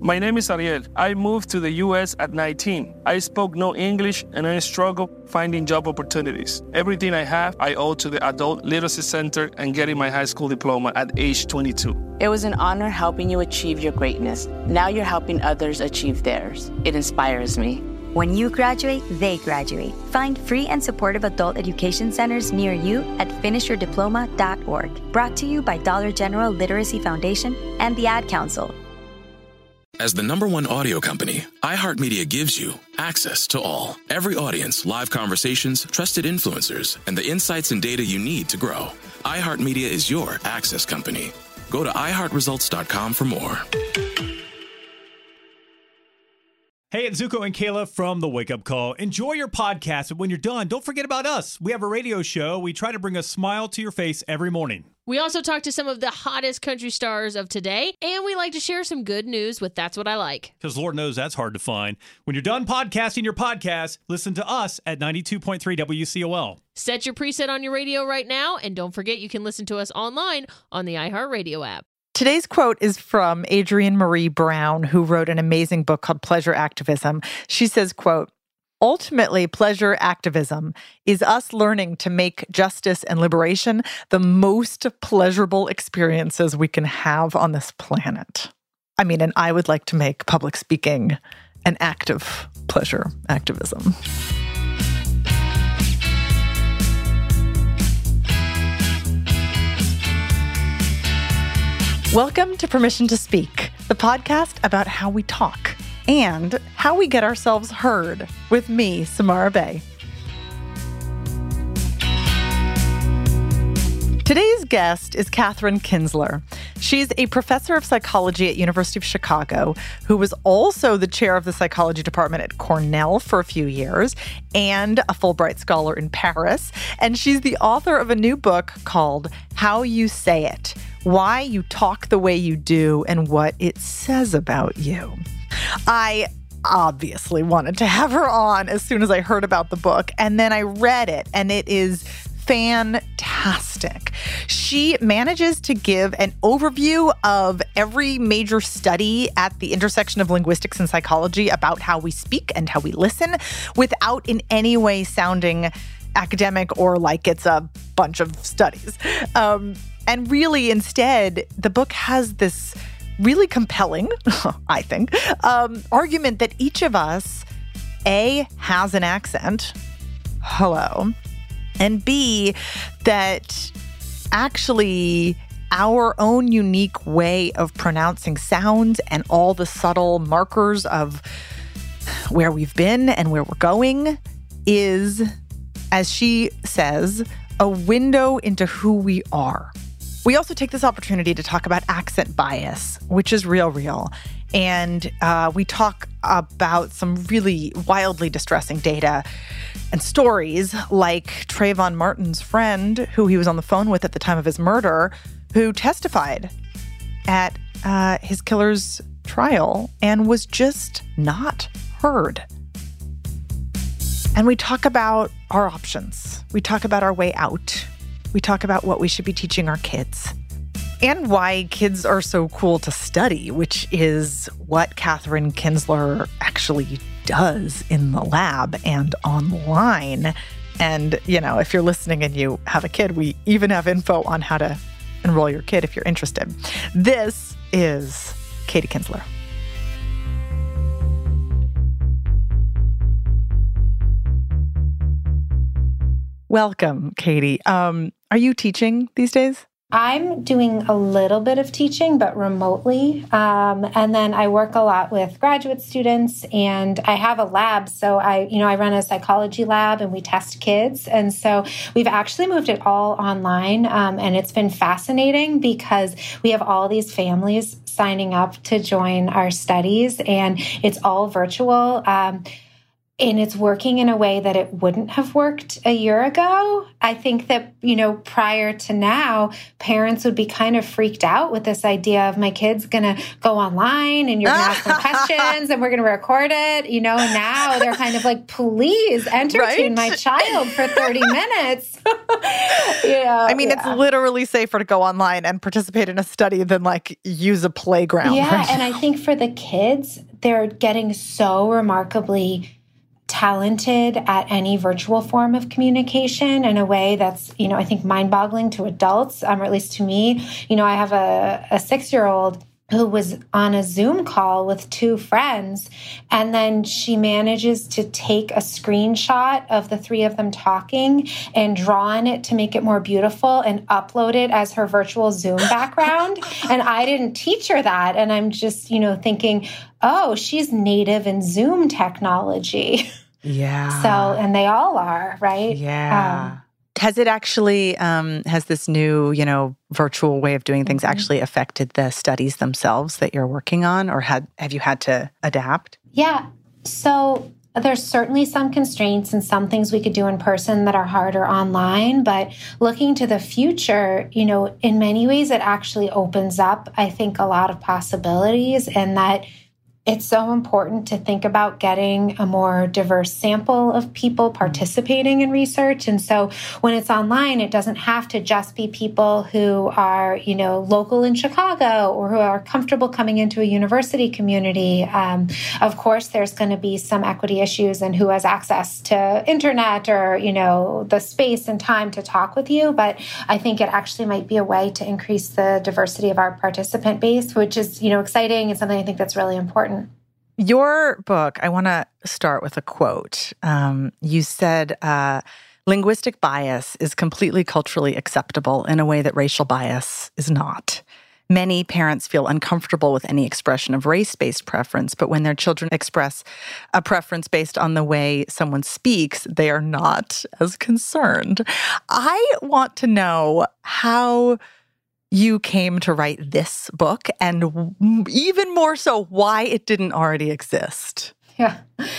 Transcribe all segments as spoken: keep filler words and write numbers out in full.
My name is Ariel. I moved to the U S at nineteen. I spoke no English and I struggled finding job opportunities. Everything I have, I owe to the Adult Literacy Center and getting my high school diploma at age twenty-two. It was an honor helping you achieve your greatness. Now you're helping others achieve theirs. It inspires me. When you graduate, they graduate. Find free and supportive adult education centers near you at finish your diploma dot org. Brought to you by Dollar General Literacy Foundation and the Ad Council. As the number one audio company, iHeartMedia gives you access to all. Every audience, live conversations, trusted influencers, and the insights and data you need to grow. iHeartMedia is your access company. Go to i heart results dot com for more. Hey, it's Zuko and Kayla from The Wake Up Call. Enjoy your podcast, but when you're done, don't forget about us. We have a radio show. We try to bring a smile to your face every morning. We also talk to some of the hottest country stars of today, and we like to share some good news with That's What I Like. Because Lord knows that's hard to find. When you're done podcasting your podcast, listen to us at ninety-two point three W C O L. Set your preset on your radio right now, and don't forget you can listen to us online on the iHeartRadio app. Today's quote is from Adrienne Marie Brown, who wrote an amazing book called Pleasure Activism. She says, quote, "Ultimately, pleasure activism is us learning to make justice and liberation the most pleasurable experiences we can have on this planet." I mean, and I would like to make public speaking an act of pleasure activism. Welcome to Permission to Speak, the podcast about how we talk and how we get ourselves heard, with me, Samara Bay. Today's guest is Katherine Kinzler. She's a professor of psychology at University of Chicago, who was also the chair of the psychology department at Cornell for a few years, and a Fulbright scholar in Paris. And she's the author of a new book called How You Say It: Why You Talk the Way You Do and What It Says About You. I obviously wanted to have her on as soon as I heard about the book, and then I read it, and it is fantastic. She manages to give an overview of every major study at the intersection of linguistics and psychology about how we speak and how we listen without in any way sounding academic or like it's a bunch of studies. Um, and really, instead, the book has this really compelling, I think, um, argument that each of us, A, has an accent. Hello. And B, that actually our own unique way of pronouncing sounds and all the subtle markers of where we've been and where we're going is, as she says, a window into who we are. We also take this opportunity to talk about accent bias, which is real, real. And uh, we talk about some really wildly distressing data and stories, like Trayvon Martin's friend, who he was on the phone with at the time of his murder, who testified at uh, his killer's trial and was just not heard. And we talk about our options. We talk about our way out. We talk about what we should be teaching our kids. And why kids are so cool to study, which is what Katherine Kinzler actually does in the lab and online. And, you know, if you're listening and you have a kid, we even have info on how to enroll your kid if you're interested. This is Katie Kinzler. Welcome, Katie. Um, are you teaching these days? I'm doing a little bit of teaching, but remotely. Um, and then I work a lot with graduate students, and I have a lab. So I, you know, I run a psychology lab and we test kids. And so we've actually moved it all online. Um, and it's been fascinating because we have all these families signing up to join our studies, and it's all virtual. Um, and it's working in a way that it wouldn't have worked a year ago. I think that, you know, prior to now, parents would be kind of freaked out with this idea of my kid's going to go online and you're going to ask them questions and we're going to record it, you know, and now they're kind of like, please entertain right? my child for thirty minutes. yeah, I mean, yeah. It's literally safer to go online and participate in a study than like use a playground. Yeah, right and I think for the kids, they're getting so remarkably talented at any virtual form of communication in a way that's, you know, I think mind-boggling to adults, um, or at least to me. You know, I have a, a six-year-old who was on a Zoom call with two friends, and then she manages to take a screenshot of the three of them talking and draw on it to make it more beautiful and upload it as her virtual Zoom background. And I didn't teach her that. And I'm just, you know, thinking, oh, she's native in Zoom technology. Yeah. So, and they all are, right? Yeah. Um, Has it actually, um, has this new, you know, virtual way of doing things mm-hmm. actually affected the studies themselves that you're working on, or had have you had to adapt? Yeah. So there's certainly some constraints and some things we could do in person that are harder online, but looking to the future, you know, in many ways it actually opens up, I think, a lot of possibilities, and that it's so important to think about getting a more diverse sample of people participating in research. And so when it's online, it doesn't have to just be people who are, you know, local in Chicago or who are comfortable coming into a university community. Um, of course, there's going to be some equity issues in who has access to internet or, you know, the space and time to talk with you. But I think it actually might be a way to increase the diversity of our participant base, which is, you know, exciting and something I think that's really important. Your book, I want to start with a quote. Um, you said, uh, linguistic bias is completely culturally acceptable in a way that racial bias is not. Many parents feel uncomfortable with any expression of race-based preference, but when their children express a preference based on the way someone speaks, they are not as concerned. I want to know how you came to write this book, and even more so, why it didn't already exist. Yeah.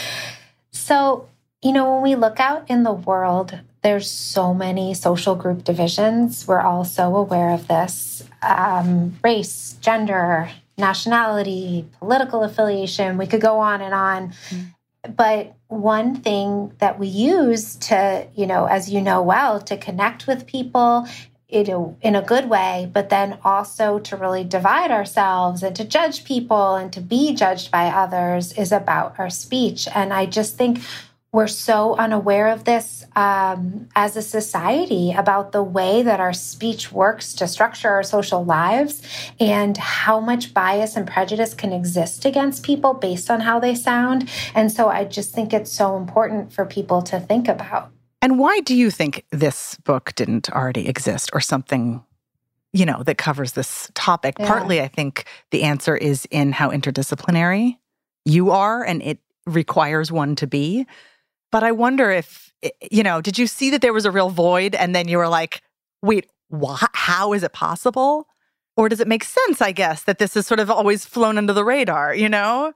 So, you know, when we look out in the world, there's so many social group divisions. We're all so aware of this. Um, race, gender, nationality, political affiliation, we could go on and on. Mm-hmm. But one thing that we use to, you know, as you know well, to connect with people in a good way, but then also to really divide ourselves and to judge people and to be judged by others is about our speech. And I just think we're so unaware of this um, as a society, about the way that our speech works to structure our social lives and how much bias and prejudice can exist against people based on how they sound. And so I just think it's so important for people to think about. And why do you think this book didn't already exist, or something, you know, that covers this topic? Yeah. Partly, I think the answer is in how interdisciplinary you are, and it requires one to be. But I wonder if, you know, did you see that there was a real void and then you were like, wait, wh- how is it possible? Or does it make sense, I guess, that this has sort of always flown under the radar, you know?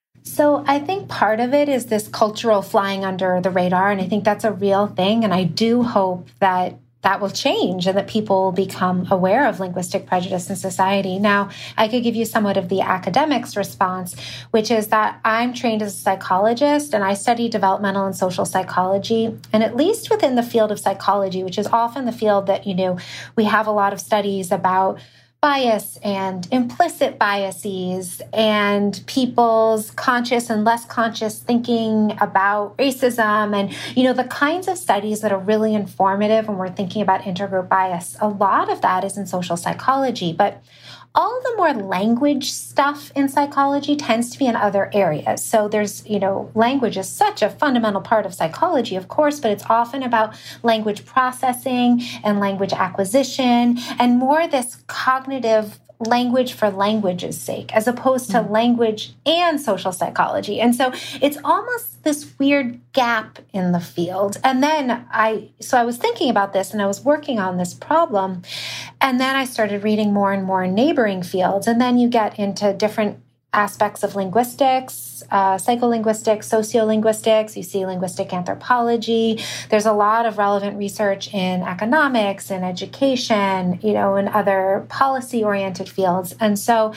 So I think part of it is this cultural flying under the radar, and I think that's a real thing. And I do hope that that will change and that people will become aware of linguistic prejudice in society. Now, I could give you somewhat of the academic's response, which is that I'm trained as a psychologist and I study developmental and social psychology. And at least within the field of psychology, which is often the field that, you know, we have a lot of studies about bias and implicit biases and people's conscious and less conscious thinking about racism and, you know, the kinds of studies that are really informative when we're thinking about intergroup bias. A lot of that is in social psychology, but all the more language stuff in psychology tends to be in other areas. So there's, you know, language is such a fundamental part of psychology, of course, but it's often about language processing and language acquisition and more this cognitive language for language's sake, as opposed to mm. language and social psychology. And so it's almost this weird gap in the field. And then I, so I was thinking about this and I was working on this problem. And then I started reading more and more in neighboring fields. And then you get into different aspects of linguistics, uh, psycholinguistics, sociolinguistics. You see linguistic anthropology. There's a lot of relevant research in economics and education, you know, and other policy-oriented fields. And so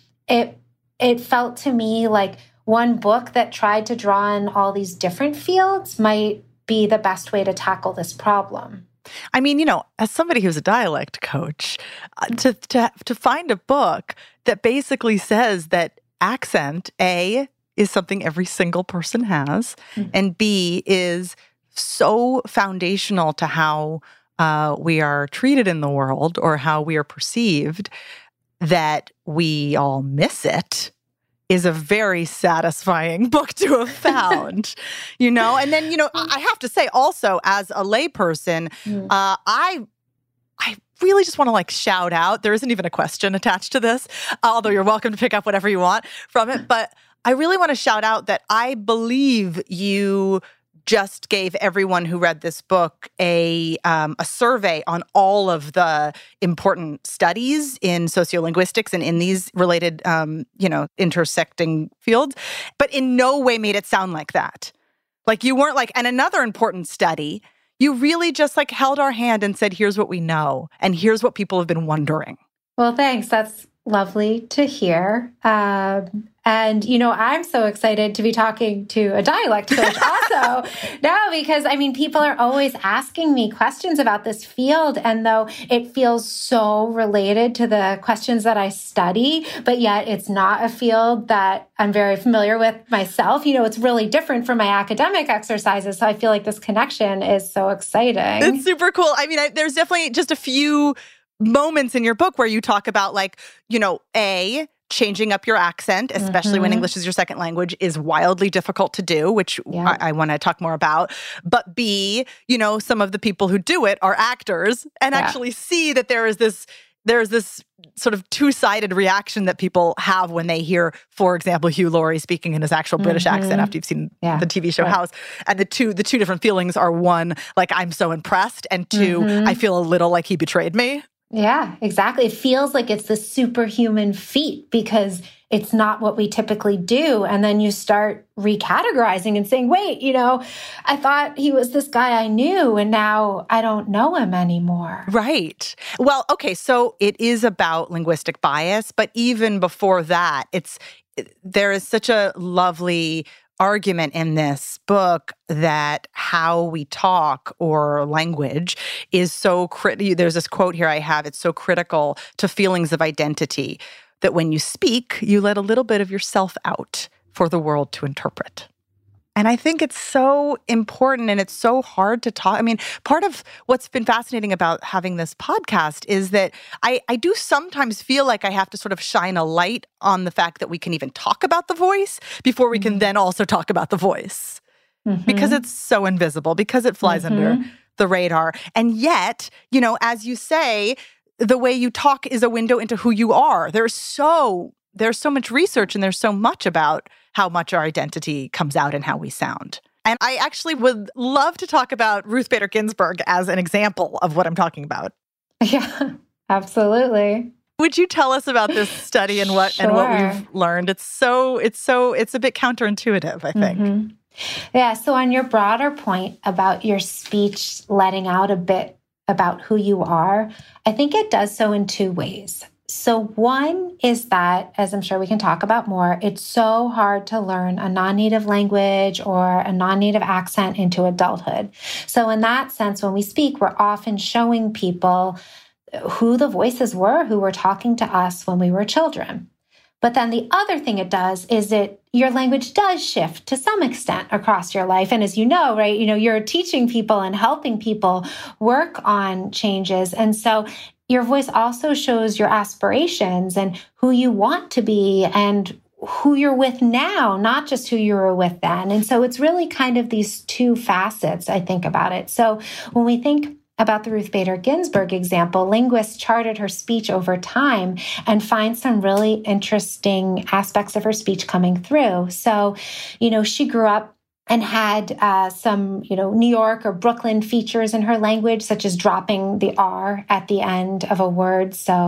it it felt to me like one book that tried to draw in all these different fields might be the best way to tackle this problem. I mean, you know, as somebody who's a dialect coach, uh, to, to to find a book that basically says that accent, A, is something every single person has, mm-hmm. and B, is so foundational to how uh, we are treated in the world or how we are perceived, that we all miss it, is a very satisfying book to have found, you know? And then, you know, I have to say also, as a layperson, mm. uh, I I really just want to like shout out, there isn't even a question attached to this, although you're welcome to pick up whatever you want from it, but I really want to shout out that I believe you just gave everyone who read this book a um, a survey on all of the important studies in sociolinguistics and in these related, um, you know, intersecting fields, but in no way made it sound like that. Like you weren't like, and another important study, you really just like held our hand and said, here's what we know, and here's what people have been wondering. Well, thanks. That's lovely to hear. Um, and, you know, I'm so excited to be talking to a dialect coach also now, because, I mean, people are always asking me questions about this field. And though it feels so related to the questions that I study, but yet it's not a field that I'm very familiar with myself. You know, it's really different from my academic exercises. So I feel like this connection is so exciting. It's super cool. I mean, I, there's definitely just a few moments in your book where you talk about, like, you know, A, changing up your accent, especially mm-hmm. when English is your second language, is wildly difficult to do, which yeah. I, I want to talk more about. But B, you know, some of the people who do it are actors and yeah. actually see that there is this there's this sort of two-sided reaction that people have when they hear, for example, Hugh Laurie speaking in his actual British mm-hmm. accent after you've seen yeah. the T V show right. House. And the two the two different feelings are, one, like, I'm so impressed, and two, mm-hmm. I feel a little like he betrayed me. Yeah, exactly. It feels like it's the superhuman feat because it's not what we typically do. And then you start recategorizing and saying, wait, you know, I thought he was this guy I knew, and now I don't know him anymore. Right. Well, okay, so it is about linguistic bias, but even before that, it's there is such a lovely argument in this book that how we talk or language is so critical. There's this quote here I have, it's so critical to feelings of identity that when you speak, you let a little bit of yourself out for the world to interpret. And I think it's so important, and it's so hard to talk. I mean, part of what's been fascinating about having this podcast is that I, I do sometimes feel like I have to sort of shine a light on the fact that we can even talk about the voice before we mm-hmm. can then also talk about the voice. Mm-hmm. Because it's so invisible, because it flies mm-hmm. under the radar. And yet, you know, as you say, the way you talk is a window into who you are. There's so there's so much research, and there's so much about how much our identity comes out and how we sound. And I actually would love to talk about Ruth Bader Ginsburg as an example of what I'm talking about. Yeah, absolutely. Would you tell us about this study and what sure. and what we've learned? It's so it's so it's a bit counterintuitive, I think. Mm-hmm. Yeah, so on your broader point about your speech letting out a bit about who you are, I think it does so in two ways. So one is that, as I'm sure we can talk about more, it's so hard to learn a non-native language or a non-native accent into adulthood. So in that sense, when we speak, we're often showing people who the voices were who were talking to us when we were children. But then the other thing it does is that your language does shift to some extent across your life. And as you know, right, you know, you're teaching people and helping people work on changes. And so your voice also shows your aspirations and who you want to be and who you're with now, not just who you were with then. And so it's really kind of these two facets, I think, about it. So when we think about the Ruth Bader Ginsburg example, linguists charted her speech over time and find some really interesting aspects of her speech coming through. So, you know, she grew up and had uh, some, you know, New York or Brooklyn features in her language, such as dropping the R at the end of a word. So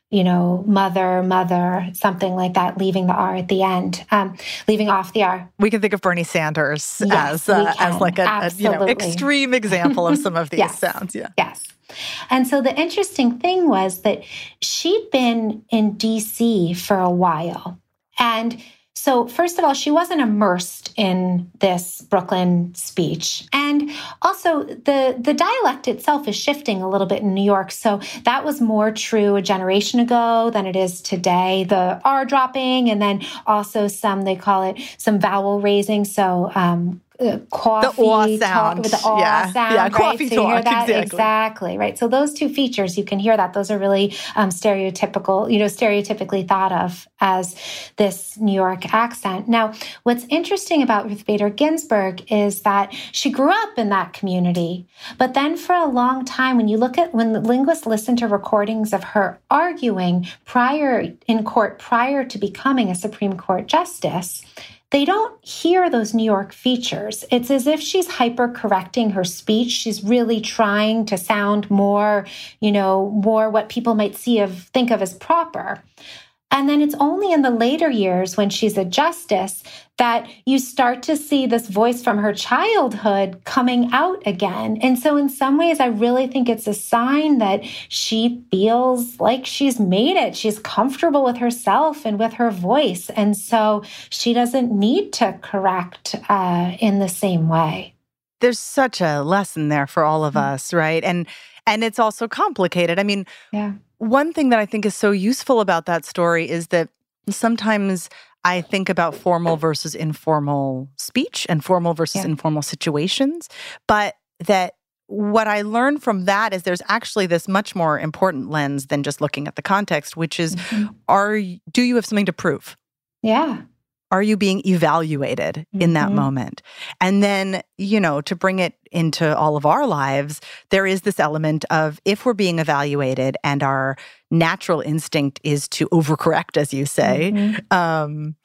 you know, mother, mother, something like that, leaving the R at the end, um, leaving off the R. We can think of Bernie Sanders yes, as uh, as like a, a you know extreme example of some of these yes. sounds. Yeah. Yes. And so the interesting thing was that she'd been in D C for a while. And so first of all, she wasn't immersed in this Brooklyn speech. And also the, the dialect itself is shifting a little bit in New York. So that was more true a generation ago than it is today. The R dropping, and then also some, they call it some vowel raising. So, um, Uh, coffee, the aw sound, talk, with the aw yeah. sound, yeah, right? coffee so talk, you hear that exactly. exactly, right? So those two features, you can hear that; those are really um, stereotypical, you know, stereotypically thought of as this New York accent. Now, what's interesting about Ruth Bader Ginsburg is that she grew up in that community, but then for a long time, when you look at when the linguists listen to recordings of her arguing prior in court, prior to becoming a Supreme Court justice, they don't hear those New York features. It's as if she's hyper-correcting her speech. She's really trying to sound more, you know, more what people might see of, think of as proper. And then it's only in the later years when she's a justice that you start to see this voice from her childhood coming out again. And so in some ways, I really think it's a sign that she feels like she's made it. She's comfortable with herself and with her voice. And so she doesn't need to correct uh, in the same way. There's such a lesson there for all of us, right? And and it's also complicated. I mean, yeah. One thing that I think is so useful about that story is that sometimes I think about formal versus informal speech and formal versus yeah. informal situations, but that what I learned from that is there's actually this much more important lens than just looking at the context, which is, mm-hmm. are do you have something to prove? Yeah. Are you being evaluated mm-hmm. in that moment? And then, you know, to bring it into all of our lives, there is this element of if we're being evaluated and our natural instinct is to overcorrect, as you say, mm-hmm. um,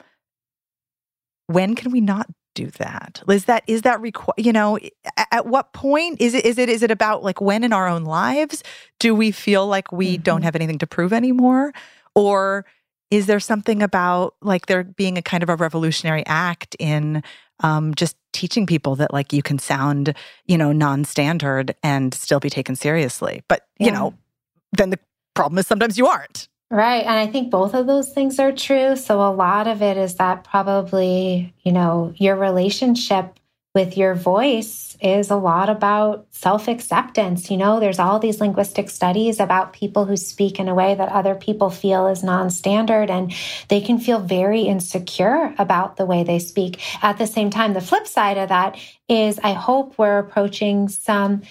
when can we not do that? Is that is that requ- you know, at what point is it is it is it about like when in our own lives do we feel like we mm-hmm. don't have anything to prove anymore? Or is there something about like there being a kind of a revolutionary act in um, just teaching people that like you can sound, you know, non-standard and still be taken seriously? But, you yeah. know, then the problem is sometimes you aren't. Right. And I think both of those things are true. So a lot of it is that probably, you know, your relationship with your voice is a lot about self-acceptance. You know, there's all these linguistic studies about people who speak in a way that other people feel is non-standard, and they can feel very insecure about the way they speak. At the same time, the flip side of that is I hope we're approaching some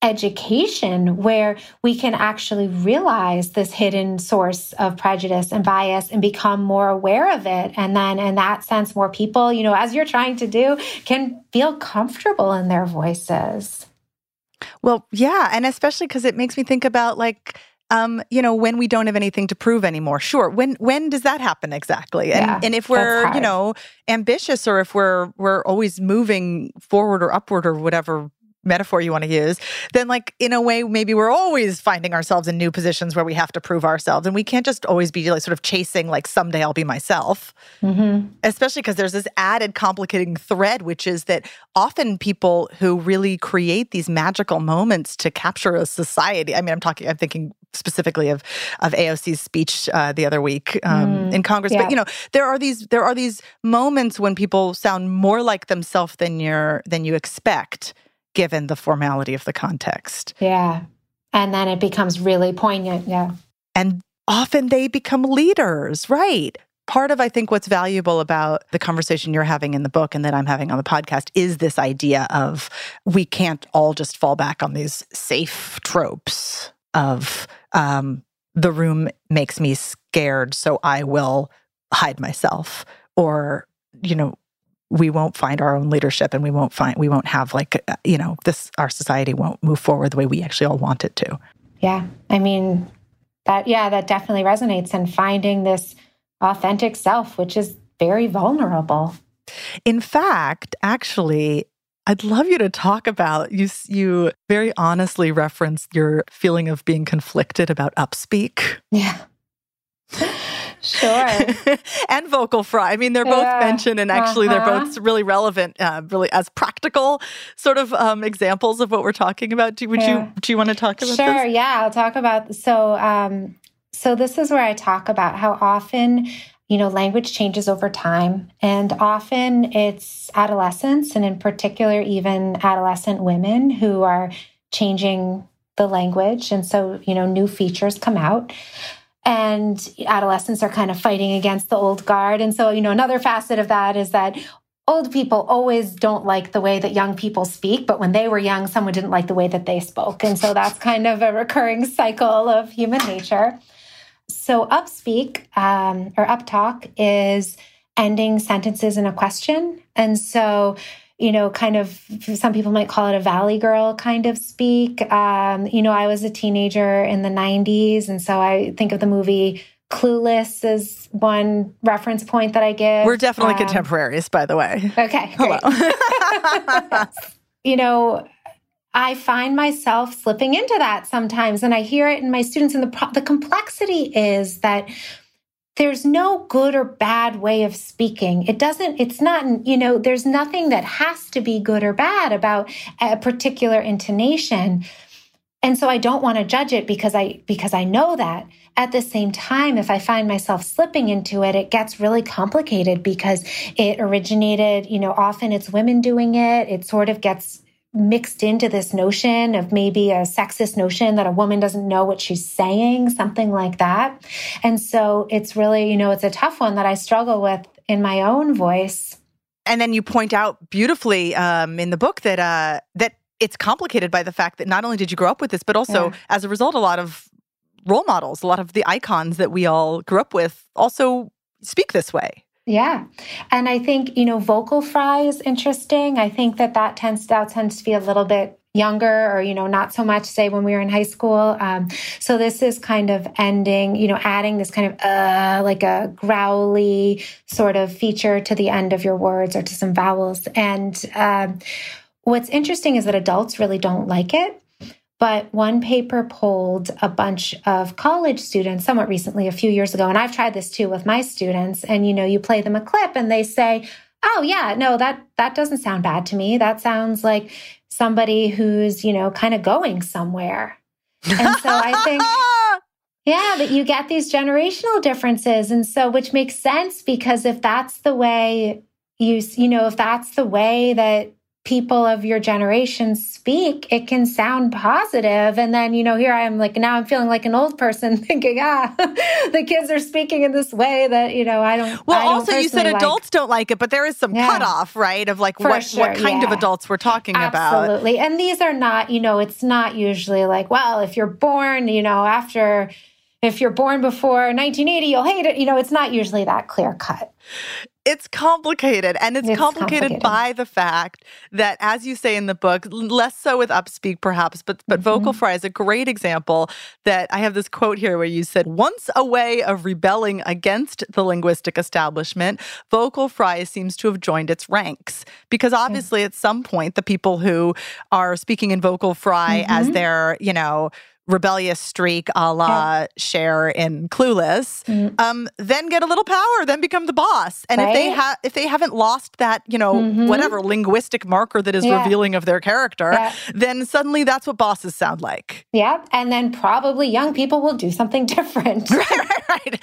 education where we can actually realize this hidden source of prejudice and bias and become more aware of it. And then in that sense, more people, you know, as you're trying to do, can feel comfortable in their voices. Well, yeah. And especially because it makes me think about like, um, you know, when we don't have anything to prove anymore. Sure. When when does that happen exactly? And, yeah, and if we're, you know, ambitious, or if we're we're always moving forward or upward or whatever metaphor you want to use, then like in a way, maybe we're always finding ourselves in new positions where we have to prove ourselves. And we can't just always be like sort of chasing like someday I'll be myself, mm-hmm. especially because there's this added complicating thread, which is that often people who really create these magical moments to capture a society. I mean, I'm talking, I'm thinking specifically of of A O C's speech uh, the other week um, mm, in Congress. Yeah. But you know, there are these there are these moments when people sound more like themselves than you're than you expect, given the formality of the context. Yeah. And then it becomes really poignant. Yeah. And often they become leaders, right? Part of, I think, what's valuable about the conversation you're having in the book and that I'm having on the podcast is this idea of we can't all just fall back on these safe tropes of um, the room makes me scared, so I will hide myself, or, you know, we won't find our own leadership, and we won't find, we won't have like, you know, this, our society won't move forward the way we actually all want it to. Yeah. I mean, that, yeah, that definitely resonates, and finding this authentic self, which is very vulnerable. In fact, actually, I'd love you to talk about, you, you very honestly referenced your feeling of being conflicted about upspeak. Yeah. Sure. And vocal fry. I mean, they're both Yeah. mentioned, and actually Uh-huh. they're both really relevant, uh, really as practical sort of um, examples of what we're talking about. Do, would Yeah. you do you want to talk about Sure. this? Yeah, I'll talk about. So, um, so this is where I talk about how often, you know, language changes over time, and often it's adolescents, and in particular, even adolescent women who are changing the language, and so you know, new features come out. And adolescents are kind of fighting against the old guard. And so, you know, another facet of that is that old people always don't like the way that young people speak, but when they were young, someone didn't like the way that they spoke. And so that's kind of a recurring cycle of human nature. So upspeak um, or uptalk is ending sentences in a question. And so, you know, kind of, some people might call it a Valley Girl kind of speak. Um, you know, I was a teenager in the nineties, and so I think of the movie Clueless as one reference point that I give. We're definitely Um, contemporaries, by the way. Okay, great. You know, I find myself slipping into that sometimes, and I hear it in my students. And the pro- the complexity is that there's no good or bad way of speaking. It doesn't, it's not, you know, there's nothing that has to be good or bad about a particular intonation. And so I don't want to judge it because I, because I know that. At the same time, if I find myself slipping into it, it gets really complicated because it originated, you know, often it's women doing it. It sort of gets mixed into this notion of maybe a sexist notion that a woman doesn't know what she's saying, something like that. And so it's really, you know, it's a tough one that I struggle with in my own voice. And then you point out beautifully um, in the book that uh, that it's complicated by the fact that not only did you grow up with this, but also Yeah. as a result, a lot of role models, a lot of the icons that we all grew up with also speak this way. Yeah. And I think, you know, vocal fry is interesting. I think that that tends to, that tends to be a little bit younger or, you know, not so much, say, when we were in high school. Um, so this is kind of ending, you know, adding this kind of uh, like a growly sort of feature to the end of your words or to some vowels. And um, what's interesting is that adults really don't like it. But one paper polled a bunch of college students somewhat recently, a few years ago, and I've tried this too with my students. And, you know, you play them a clip and they say, oh, yeah, no, that that doesn't sound bad to me. That sounds like somebody who's, you know, kind of going somewhere. And so I think, yeah, that you get these generational differences. And so, which makes sense because if that's the way you, you know, if that's the way that people of your generation speak, it can sound positive. And then, you know, here I am, like, now I'm feeling like an old person thinking, ah, the kids are speaking in this way that, you know, I don't. Well, I don't also you said personally adults like. don't like it, but there is some Yeah. cutoff, right? Of like For what, sure, what kind of yeah. adults we're talking about. Absolutely. And these are not, you know, it's not usually like, well, if you're born, you know, after, if you're born before nineteen eighty, you'll hate it. You know, it's not usually that clear cut. It's complicated, and it's, It's complicated, complicated. by the fact that, as you say in the book, less so with upspeak perhaps, but but Mm-hmm. vocal fry is a great example. That I have this quote here where you said, once a way of rebelling against the linguistic establishment, vocal fry seems to have joined its ranks. Because obviously at some point, the people who are speaking in vocal fry Mm-hmm. as their, you know, rebellious streak a la Yeah. Cher in Clueless, Mm. um, then get a little power, then become the boss. And if they Right? have, if they haven't lost that, you know, Mhm. whatever linguistic marker that is Yeah. revealing of their character, Yeah. then suddenly that's what bosses sound like. Yeah. And then probably young people will do something different. Right, right, right.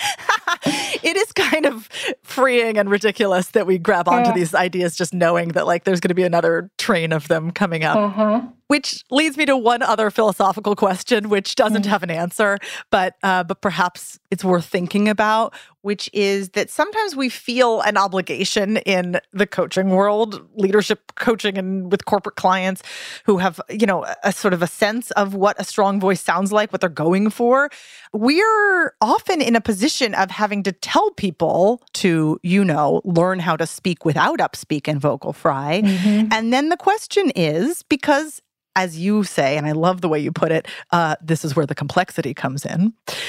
It is kind of freeing and ridiculous that we grab onto Yeah. these ideas just knowing that like there's going to be another train of them coming up. Uh-huh. Which leads me to one other philosophical question, which doesn't have an answer, but uh, but perhaps it's worth thinking about, which is that sometimes we feel an obligation in the coaching world, leadership coaching and with corporate clients who have, you know, a, a sort of a sense of what a strong voice sounds like, what they're going for. We're often in a position of having to tell people to, you know, learn how to speak without upspeak and vocal fry. Mm-hmm. And then the question is, because as you say, and I love the way you put it, uh, this is where the complexity comes in.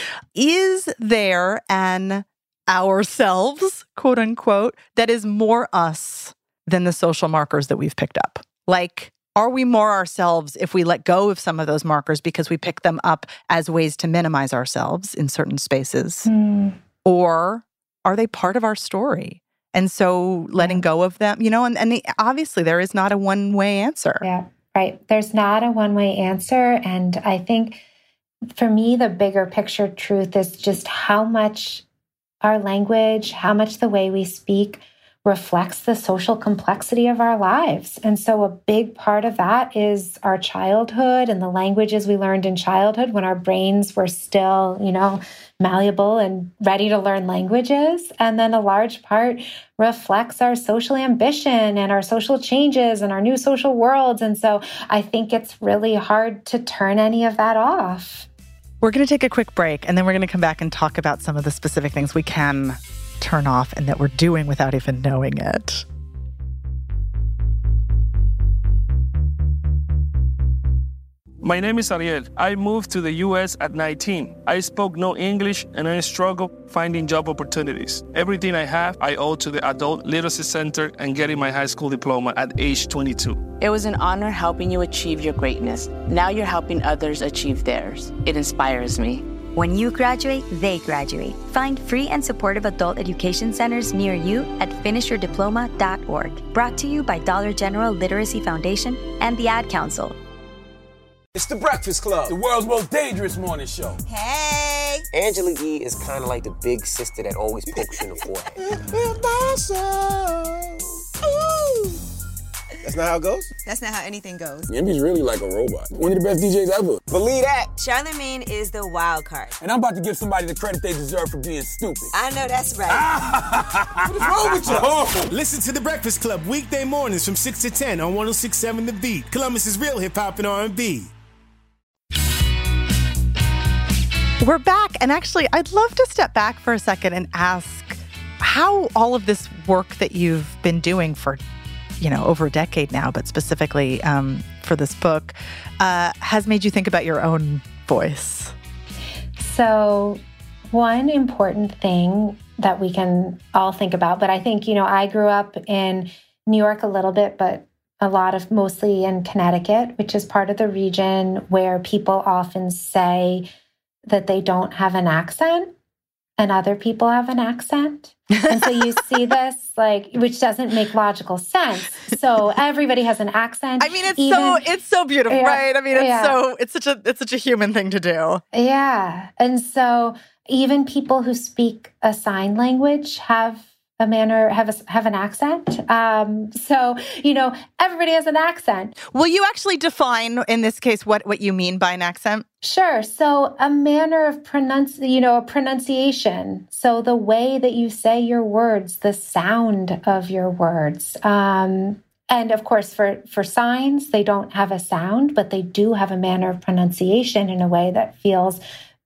Is there an ourselves, quote unquote, that is more us than the social markers that we've picked up? Like, are we more ourselves if we let go of some of those markers because we pick them up as ways to minimize ourselves in certain spaces? Mm. or are they part of our story? And so letting go of them, you know, and, and the, obviously there is not a one-way answer. Yeah, right. There's not a one-way answer. And I think for me, the bigger picture truth is just how much our language, how much the way we speak reflects the social complexity of our lives. And so a big part of that is our childhood and the languages we learned in childhood when our brains were still, you know, malleable and ready to learn languages. And then a large part reflects our social ambition and our social changes and our new social worlds. And so I think it's really hard to turn any of that off. We're going to take a quick break, and then we're going to come back and talk about some of the specific things we can turn off and that we're doing without even knowing it. My name is Ariel. I moved to the U S at nineteen. I spoke no English and I struggled finding job opportunities. Everything I have, I owe to the Adult Literacy Center and getting my high school diploma at age twenty-two. It was an honor helping you achieve your greatness. Now you're helping others achieve theirs. It inspires me. When you graduate, they graduate. Find free and supportive adult education centers near you at finish your diploma dot org. Brought to you by Dollar General Literacy Foundation and the Ad Council. It's The Breakfast Club, the world's most dangerous morning show. Hey! Angela Yee is kind of like the big sister that always pokes you in the forehead. That's not how it goes? That's not how anything goes. Yemi's really like a robot. One of the best D Js ever. Believe that. Charlemagne is the wild card. And I'm about to give somebody the credit they deserve for being stupid. I know that's right. What is wrong with you? Oh. Listen to The Breakfast Club weekday mornings from six to ten on one oh six point seven The Beat. Columbus's real hip-hop and R and B. We're back, and actually, I'd love to step back for a second and ask how all of this work that you've been doing for, you know, over a decade now, but specifically um, for this book, uh, has made you think about your own voice. So one important thing that we can all think about, but I think, you know, I grew up in New York a little bit, but a lot of mostly in Connecticut, which is part of the region where people often say that they don't have an accent and other people have an accent. And so you see this, like, which doesn't make logical sense. So everybody has an accent. I mean, it's even, so it's so beautiful, yeah, right? I mean, it's yeah. so it's such a it's such a human thing to do. Yeah. And so even people who speak a sign language have a manner, have a, have an accent. Um, so, you know, everybody has an accent. Will you actually define, in this case, what, what you mean by an accent? Sure. So a manner of pronunci- you know, a pronunciation. So the way that you say your words, the sound of your words. Um, and of course, for, for signs, they don't have a sound, but they do have a manner of pronunciation in a way that feels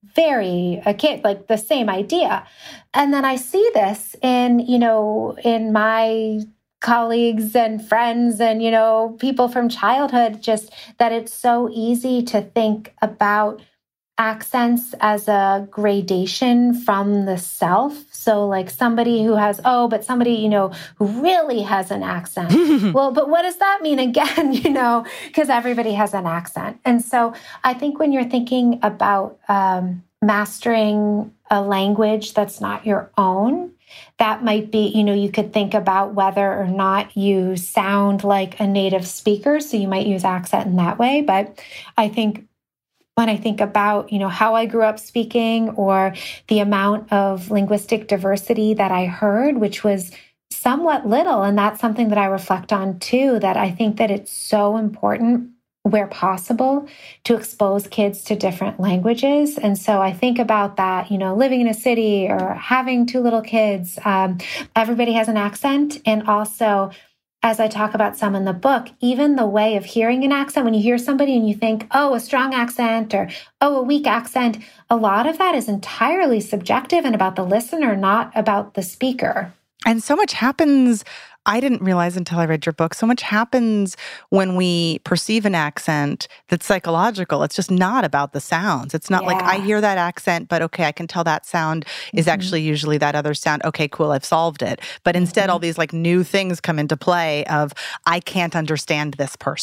very, I can't, like the same idea. And then I see this in, you know, in my colleagues and friends and, you know, people from childhood, just that it's so easy to think about accents as a gradation from the self. So like somebody who has, oh, but somebody, you know, who really has an accent. Well, but what does that mean again, you know, because everybody has an accent. And so I think when you're thinking about um, mastering a language that's not your own, that might be, you know, you could think about whether or not you sound like a native speaker. So you might use accent in that way. But I think when I think about, you know, how I grew up speaking or the amount of linguistic diversity that I heard, which was somewhat little. And that's something that I reflect on too, that I think that it's so important where possible to expose kids to different languages. And so I think about that, you know, living in a city or having two little kids, um, everybody has an accent. And also, as I talk about some in the book, even the way of hearing an accent, when you hear somebody and you think, oh, a strong accent or, oh, a weak accent, a lot of that is entirely subjective and about the listener, not about the speaker. And so much happens, I didn't realize until I read your book, so much happens when we perceive an accent that's psychological. It's just not about the sounds. It's not yeah. like I hear that accent, but okay, I can tell that sound is mm-hmm. actually usually that other sound. Okay, cool, I've solved it. But instead, mm-hmm. all these like new things come into play of I can't understand this person.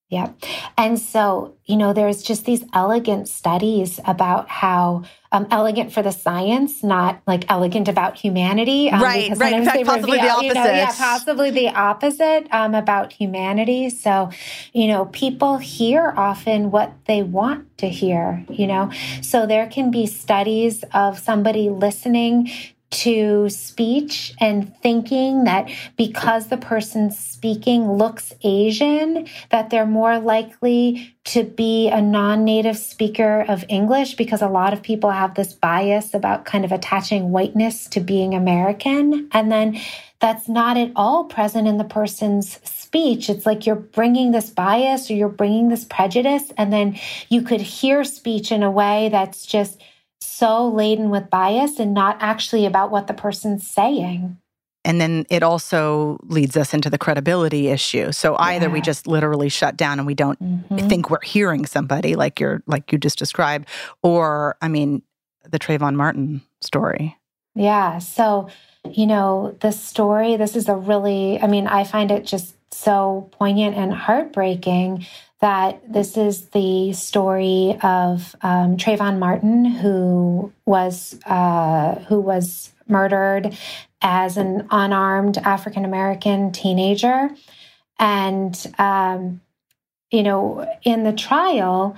Yeah. And so, you know, there's just these elegant studies about how um, elegant for the science, not like elegant about humanity. Um, right, right. In fact, possibly reveal, the opposite. You know, yeah, possibly the opposite um, about humanity. So, you know, people hear often what they want to hear, you know. So there can be studies of somebody listening to speech and thinking that because the person speaking looks Asian, that they're more likely to be a non-native speaker of English, because a lot of people have this bias about kind of attaching whiteness to being American. And then that's not at all present in the person's speech. It's like you're bringing this bias or you're bringing this prejudice, and then you could hear speech in a way that's just so laden with bias and not actually about what the person's saying. And then it also leads us into the credibility issue. So either yeah. we just literally shut down and we don't mm-hmm. think we're hearing somebody like you're like you just described, or I mean, the Trayvon Martin story. Yeah. So, you know, the story, this is a really, I mean, I find it just so poignant and heartbreaking that this is the story of um, Trayvon Martin, who was uh, who was murdered as an unarmed African-American teenager. And, um, you know, in the trial,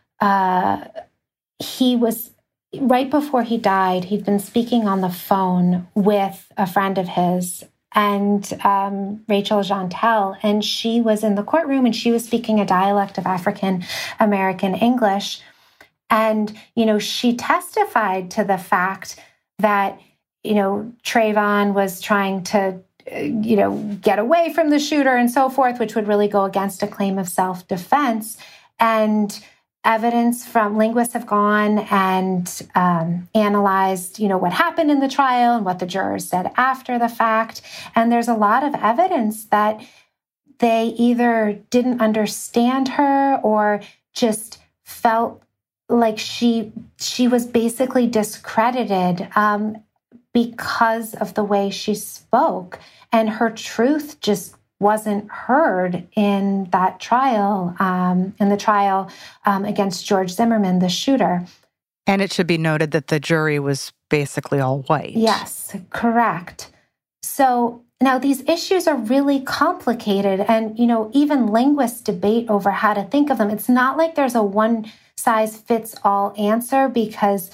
uh, he was, right before he died, he'd been speaking on the phone with a friend of his, and um, Rachel Jeantel, and she was in the courtroom and she was speaking a dialect of African-American English. And, you know, she testified to the fact that, you know, Trayvon was trying to, you know, get away from the shooter and so forth, which would really go against a claim of self-defense. And evidence from linguists have gone and um, analyzed, you know, what happened in the trial and what the jurors said after the fact. And there's a lot of evidence that they either didn't understand her or just felt like she she was basically discredited um, because of the way she spoke, and her truth just wasn't heard in that trial, um, in the trial um, against George Zimmerman, the shooter. And it should be noted that the jury was basically all white. Yes, correct. So now these issues are really complicated, and, you know, even linguists debate over how to think of them. It's not like there's a one-size-fits-all answer, because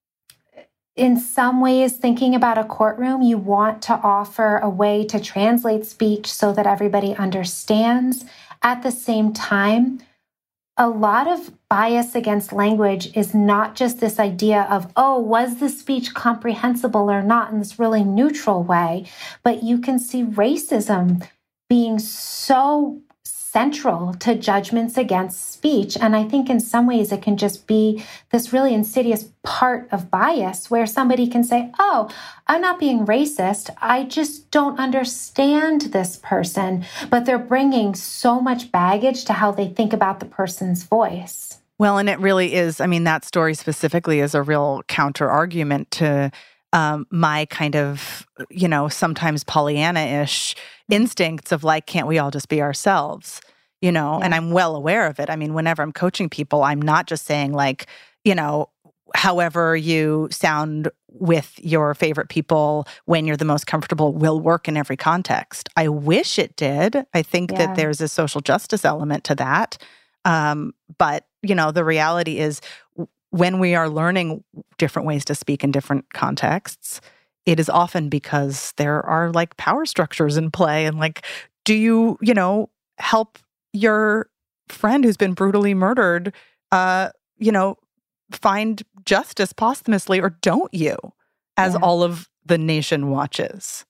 in some ways, thinking about a courtroom, you want to offer a way to translate speech so that everybody understands. At the same time, a lot of bias against language is not just this idea of, oh, was the speech comprehensible or not, in this really neutral way, but you can see racism being so central to judgments against speech. And I think in some ways it can just be this really insidious part of bias where somebody can say, oh, I'm not being racist, I just don't understand this person. But they're bringing so much baggage to how they think about the person's voice. Well, and it really is, I mean, that story specifically is a real counter argument to Um, my kind of, you know, sometimes Pollyanna-ish instincts of like, can't we all just be ourselves, you know? Yeah. And I'm well aware of it. I mean, whenever I'm coaching people, I'm not just saying like, you know, however you sound with your favorite people when you're the most comfortable will work in every context. I wish it did. I think yeah. that there's a social justice element to that. Um, but, you know, the reality is, when we are learning different ways to speak in different contexts, it is often because there are like power structures in play. And like, do you, you know, help your friend who's been brutally murdered, uh, you know, find justice posthumously, or don't you, as yeah. all of the nation watches?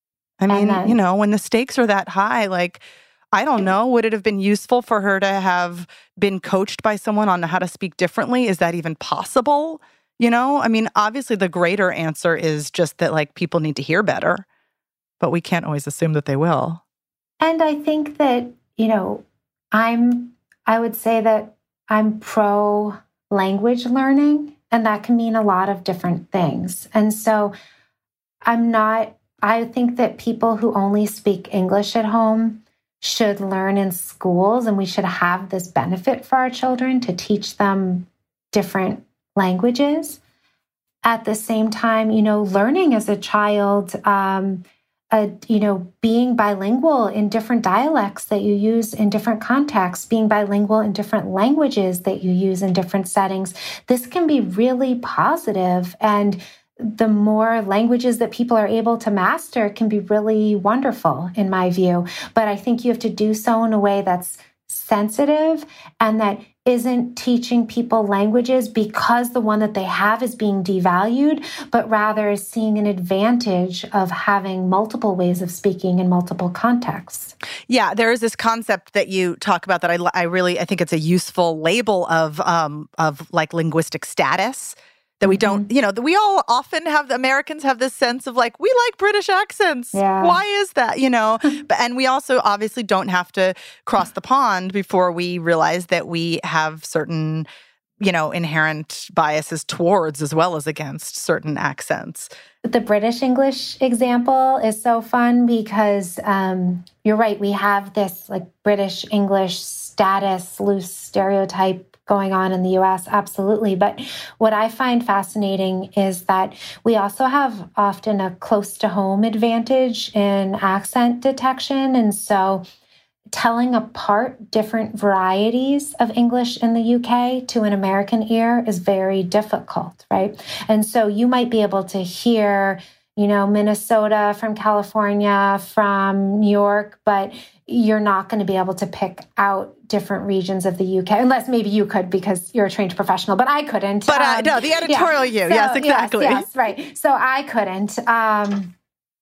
I mean, then, you know, when the stakes are that high, like, I don't know, would it have been useful for her to have been coached by someone on how to speak differently? Is that even possible? You know, I mean, obviously the greater answer is just that like people need to hear better, but we can't always assume that they will. And I think that, you know, I'm, I would say that I'm pro language learning, and that can mean a lot of different things. And so I'm not, I think that people who only speak English at home should learn in schools, and we should have this benefit for our children to teach them different languages. At the same time, you know, learning as a child, um, uh, you know, being bilingual in different dialects that you use in different contexts, being bilingual in different languages that you use in different settings, this can be really positive. And the more languages that people are able to master can be really wonderful, in my view. But I think you have to do so in a way that's sensitive and that isn't teaching people languages because the one that they have is being devalued, but rather is seeing an advantage of having multiple ways of speaking in multiple contexts. Yeah, there is this concept that you talk about that I, I really, I think it's a useful label of, um, of like linguistic status. That we don't, you know, that we all often have, the Americans have this sense of like, we like British accents. Yeah. Why is that, you know? But and we also obviously don't have to cross the pond before we realize that we have certain, you know, inherent biases towards as well as against certain accents. The British English example is so fun because um, you're right, we have this like British English status, loose stereotype going on in the U S, absolutely. But what I find fascinating is that we also have often a close to home advantage in accent detection. And so telling apart different varieties of English in the U K to an American ear is very difficult, right? And so you might be able to hear, you know, Minnesota from California, from New York, but you're not going to be able to pick out different regions of the U K, unless maybe you could because you're a trained professional, but I couldn't. But uh, um, no, the editorial yeah. you, so, yes, exactly. Yes, yes, right. So I couldn't. Um,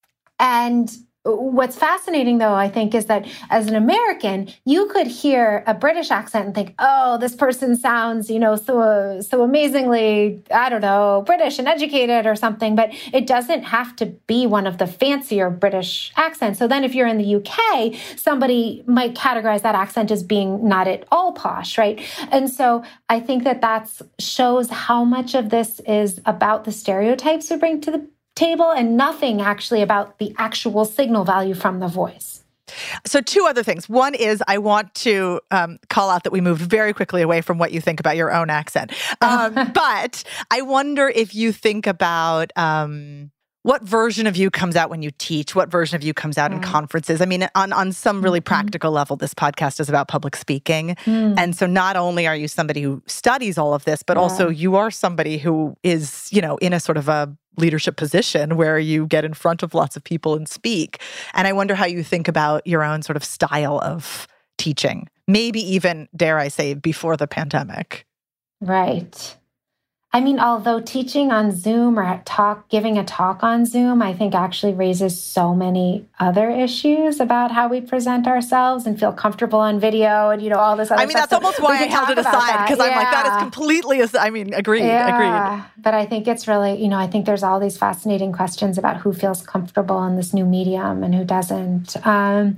and what's fascinating, though, I think, is that as an American, you could hear a British accent and think, oh, this person sounds, you know, so so amazingly, I don't know, British and educated or something, but it doesn't have to be one of the fancier British accents. So then if you're in the U K, somebody might categorize that accent as being not at all posh, right? And so I think that that shows how much of this is about the stereotypes we bring to the table and nothing actually about the actual signal value from the voice. So two other things. One is I want to um, call out that we moved very quickly away from what you think about your own accent. Um, but I wonder if you think about um, what version of you comes out when you teach, what version of you comes out mm. in conferences. I mean, on, on some really mm-hmm. practical level, this podcast is about public speaking. Mm. And so not only are you somebody who studies all of this, but yeah. also you are somebody who is, you know, in a sort of a leadership position where you get in front of lots of people and speak. And I wonder how you think about your own sort of style of teaching, maybe even, dare I say, before the pandemic. Right. I mean, although teaching on Zoom or talk, giving a talk on Zoom, I think actually raises so many other issues about how we present ourselves and feel comfortable on video and, you know, all this other stuff. I mean, that's almost why I held it aside because I'm like, that is completely, I mean, agreed, yeah. agreed. But I think it's really, you know, I think there's all these fascinating questions about who feels comfortable in this new medium and who doesn't. Um,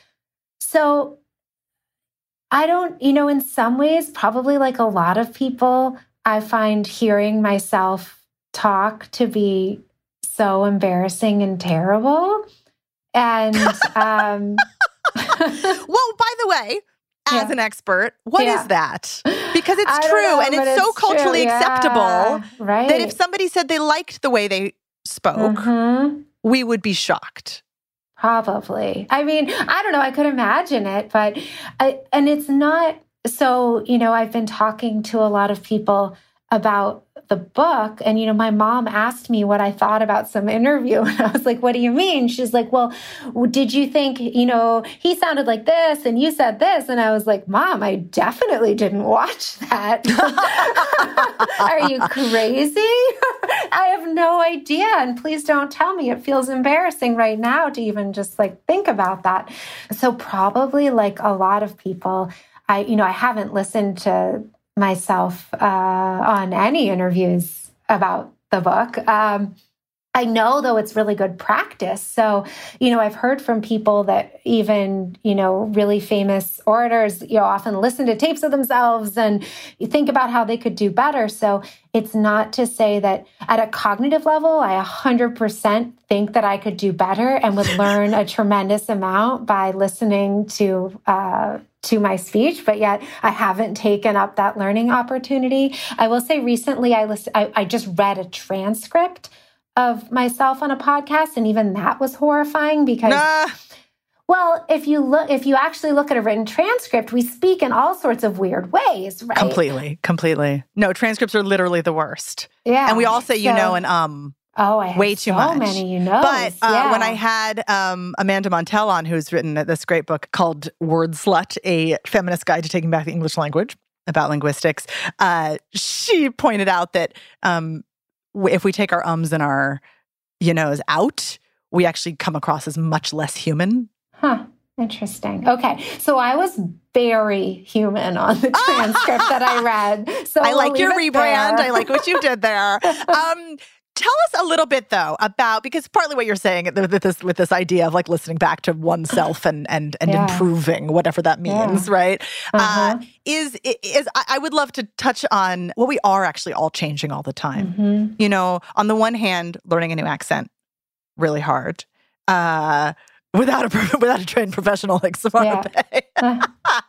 so I don't, you know, in some ways, probably like a lot of people, I find hearing myself talk to be so embarrassing and terrible. And, um, well, by the way, as yeah. an expert, what yeah. is that? Because it's I true know, and it's, it's so culturally true. acceptable yeah. right. that if somebody said they liked the way they spoke, mm-hmm. we would be shocked. Probably. I mean, I don't know. I could imagine it, but I, and it's not. So, you know, I've been talking to a lot of people about the book. And, you know, my mom asked me what I thought about some interview. And I was like, what do you mean? She's like, well, did you think, you know, he sounded like this and you said this? And I was like, Mom, I definitely didn't watch that. Are you crazy? I have no idea. And please don't tell me. It feels embarrassing right now to even just like think about that. So probably like a lot of people, I, you know, I haven't listened to myself uh, on any interviews about the book. Um, I know, though, it's really good practice. So, you know, I've heard from people that even, you know, really famous orators, you know, often listen to tapes of themselves and you think about how they could do better. So it's not to say that at a cognitive level, I one hundred percent think that I could do better and would learn a tremendous amount by listening to uh, to my speech, but yet I haven't taken up that learning opportunity. I will say recently I listened, I, I just read a transcript of myself on a podcast, and even that was horrifying because, nah. well, if you look, if you actually look at a written transcript, we speak in all sorts of weird ways, right? Completely, completely. No, transcripts are literally the worst. Yeah, and we all say so, you know and um. Oh, I have way too so much. many you know. But uh, yeah. when I had um, Amanda Montell on, who's written this great book called Word Slut, A Feminist Guide to Taking Back the English Language, about linguistics, uh, she pointed out that um, if we take our ums and our you knows out, we actually come across as much less human. Huh. Interesting. Okay. So I was very human on the transcript that I read. So I like we'll your rebrand. there. I like what you did there. Um, tell us a little bit though about, because partly what you're saying with this with this idea of like listening back to oneself and and and yeah. improving, whatever that means, yeah. right? Uh-huh. Uh, is is I would love to touch on what we are actually all changing all the time. Mm-hmm. You know, on the one hand, learning a new accent, really hard. Uh, Without a without a trained professional like Samara Bay. Yeah.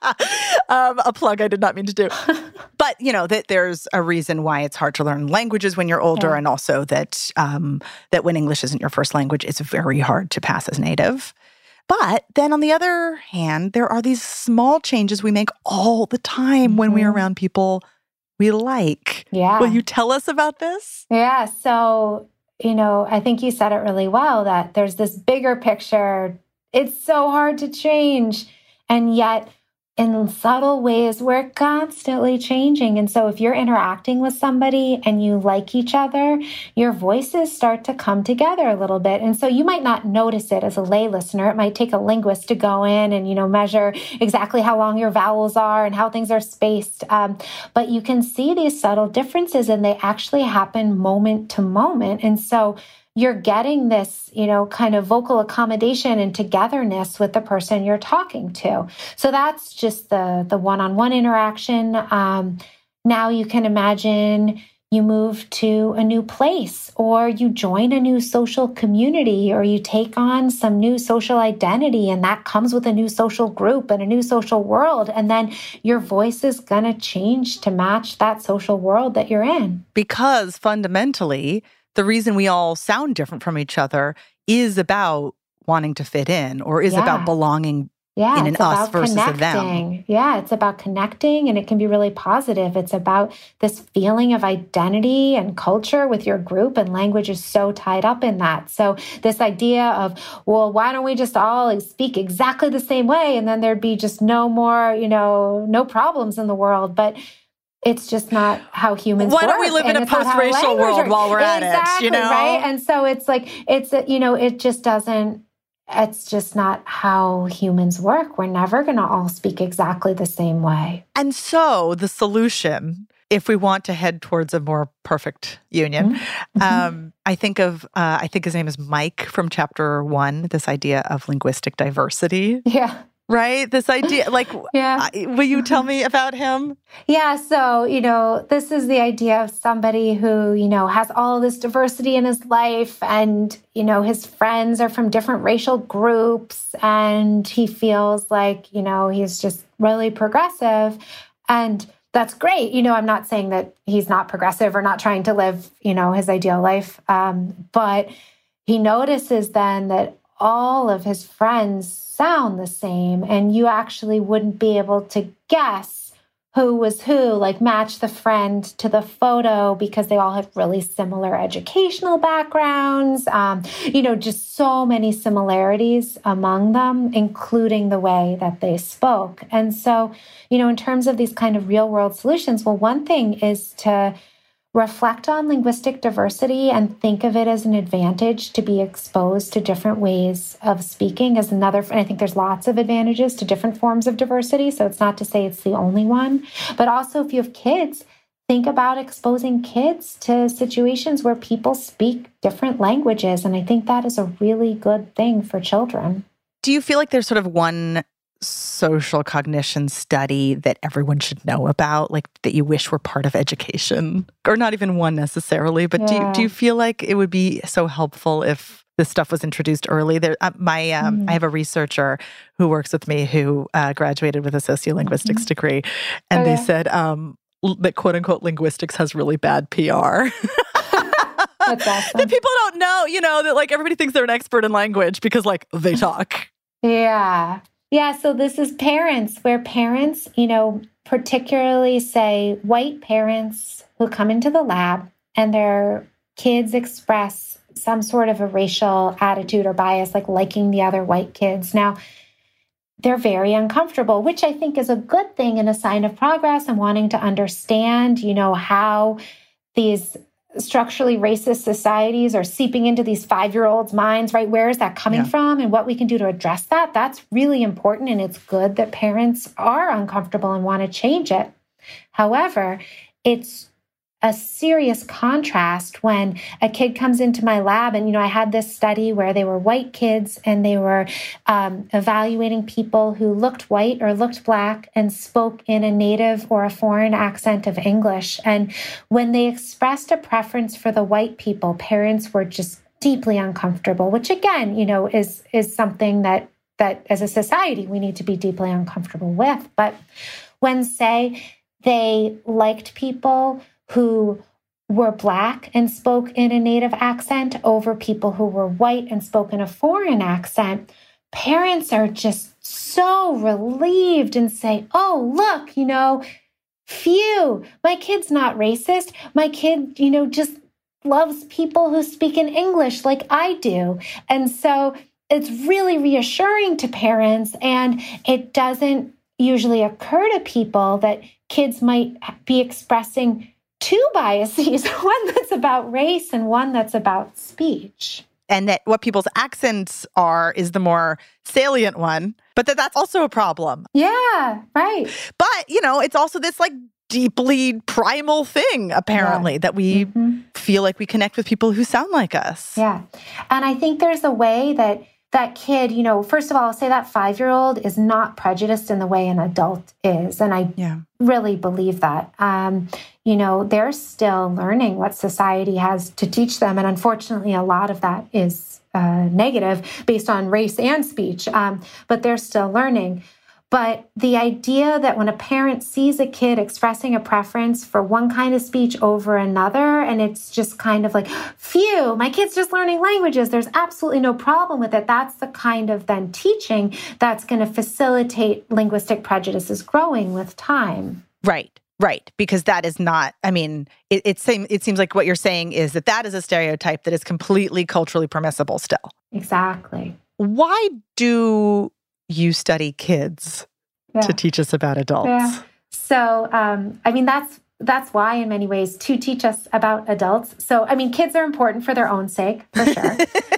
um, a plug I did not mean to do. But, you know, that there's a reason why it's hard to learn languages when you're older, yeah. and also that um, that when English isn't your first language, it's very hard to pass as native. But then on the other hand, there are these small changes we make all the time mm-hmm. when we're around people we like. Yeah. Will you tell us about this? Yeah. So... You know, I think you said it really well, that there's this bigger picture. It's so hard to change. And yet, in subtle ways, we're constantly changing. And so if you're interacting with somebody and you like each other, your voices start to come together a little bit. And so you might not notice it as a lay listener. It might take a linguist to go in and, you know, measure exactly how long your vowels are and how things are spaced. Um, but you can see these subtle differences, and they actually happen moment to moment. And so you're getting this, you know, kind of vocal accommodation and togetherness with the person you're talking to. So that's just the, the one-on-one interaction. Um, now you can imagine you move to a new place, or you join a new social community, or you take on some new social identity, and that comes with a new social group and a new social world. And then your voice is going to change to match that social world that you're in. Because fundamentally, the reason we all sound different from each other is about wanting to fit in, or is yeah. about belonging yeah, in an it's us about versus connecting. a them. Yeah, it's about connecting, and it can be really positive. It's about this feeling of identity and culture with your group, and language is so tied up in that. So this idea of, well, why don't we just all speak exactly the same way, and then there'd be just no more, you know, no problems in the world. But it's just not how humans Why work. don't we live in a it's not how post-racial language world works. while we're at exactly, it, you know? Right? And so it's like, it's, you know, it just doesn't, it's just not how humans work. We're never going to all speak exactly the same way. And so the solution, if we want to head towards a more perfect union, mm-hmm. um, I think of, uh, I think his name is Mike from chapter one, this idea of linguistic diversity. Yeah. Right? This idea, like, yeah. I, will you tell me about him? Yeah. So, you know, this is the idea of somebody who, you know, has all this diversity in his life, and, you know, his friends are from different racial groups, and he feels like, you know, he's just really progressive. And that's great. You know, I'm not saying that he's not progressive or not trying to live, you know, his ideal life. Um, but he notices then that all of his friends sound the same, and you actually wouldn't be able to guess who was who, like match the friend to the photo, because they all have really similar educational backgrounds, um, you know, just so many similarities among them, including the way that they spoke. And so, you know, in terms of these kind of real world solutions, well, one thing is to reflect on linguistic diversity and think of it as an advantage to be exposed to different ways of speaking as another. And I think there's lots of advantages to different forms of diversity. So it's not to say it's the only one, but also if you have kids, think about exposing kids to situations where people speak different languages. And I think that is a really good thing for children. Do you feel like there's sort of one social cognition study that everyone should know about, like that you wish were part of education? Or not even one necessarily, but yeah. do you, do you feel like it would be so helpful if this stuff was introduced early? There, uh, my um, mm. I have a researcher who works with me who uh, graduated with a sociolinguistics mm. degree, and okay. they said um, that quote unquote linguistics has really bad P R. That's awesome. That people don't know, you know, that like everybody thinks they're an expert in language because like they talk. Yeah. Yeah. So this is parents, where parents, you know, particularly say white parents who come into the lab and their kids express some sort of a racial attitude or bias, like liking the other white kids. Now, they're very uncomfortable, which I think is a good thing and a sign of progress and wanting to understand, you know, how these structurally racist societies are seeping into these five-year-olds' minds, right? Where is that coming yeah. from and what we can do to address that? That's really important, and it's good that parents are uncomfortable and want to change it. However, it's a serious contrast when a kid comes into my lab, and, you know, I had this study where they were white kids and they were um, evaluating people who looked white or looked black and spoke in a native or a foreign accent of English. And when they expressed a preference for the white people, parents were just deeply uncomfortable, which again, you know, is, is something that, that as a society, we need to be deeply uncomfortable with. But when, say, they liked people who were black and spoke in a native accent over people who were white and spoke in a foreign accent, parents are just so relieved and say, oh, look, you know, phew, my kid's not racist. My kid, you know, just loves people who speak in English like I do. And so it's really reassuring to parents, and it doesn't usually occur to people that kids might be expressing two biases, one that's about race and one that's about speech. And that what people's accents are is the more salient one, but that that's also a problem. Yeah, right. But, you know, it's also this like deeply primal thing, apparently, yeah. that we mm-hmm. feel like we connect with people who sound like us. Yeah. And I think there's a way that that kid, you know, first of all, I'll say that five-year-old is not prejudiced in the way an adult is. And I yeah. really believe that. Um, you know, they're still learning what society has to teach them. And unfortunately, a lot of that is uh, negative based on race and speech, um, but they're still learning. But the idea that when a parent sees a kid expressing a preference for one kind of speech over another, and it's just kind of like, phew, my kid's just learning languages, there's absolutely no problem with it. That's the kind of then teaching that's going to facilitate linguistic prejudices growing with time. Right, right. Because that is not, I mean, it, it, seem, it seems like what you're saying is that that is a stereotype that is completely culturally permissible still. Exactly. Why do you study kids yeah. to teach us about adults? Yeah. So, um, I mean, that's that's why, in many ways, to teach us about adults. So, I mean, kids are important for their own sake, for sure.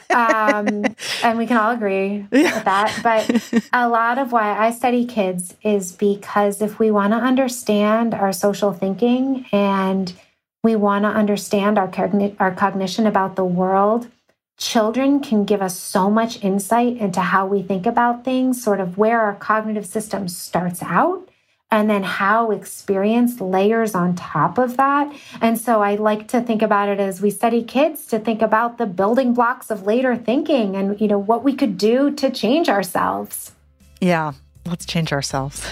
um, and we can all agree yeah. with that. But a lot of why I study kids is because if we want to understand our social thinking and we want to understand our, cogn- our cognition about the world, children can give us so much insight into how we think about things, sort of where our cognitive system starts out, and then how experience layers on top of that. And so I like to think about it as we study kids to think about the building blocks of later thinking and, you know, what we could do to change ourselves. Yeah, let's change ourselves.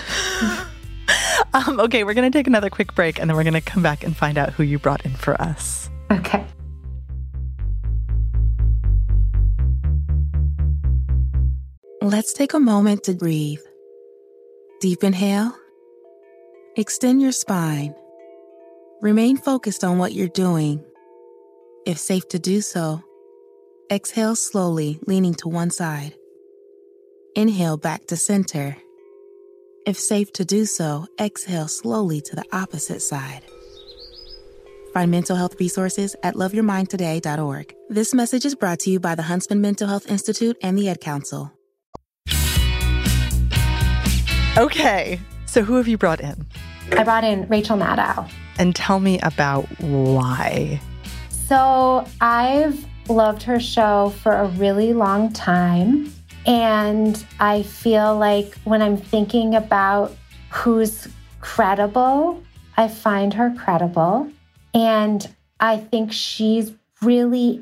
um, okay, we're going to take another quick break, and then we're going to come back and find out who you brought in for us. Okay. Let's take a moment to breathe. Deep inhale. Extend your spine. Remain focused on what you're doing. If safe to do so, exhale slowly, leaning to one side. Inhale back to center. If safe to do so, exhale slowly to the opposite side. Find mental health resources at love your mind today dot org. This message is brought to you by the Huntsman Mental Health Institute and the Ed Council. Okay, so who have you brought in? I brought in Rachel Maddow. and tell me about why. So I've loved her show for a really long time. And I feel like when I'm thinking about who's credible, I find her credible. And I think she's really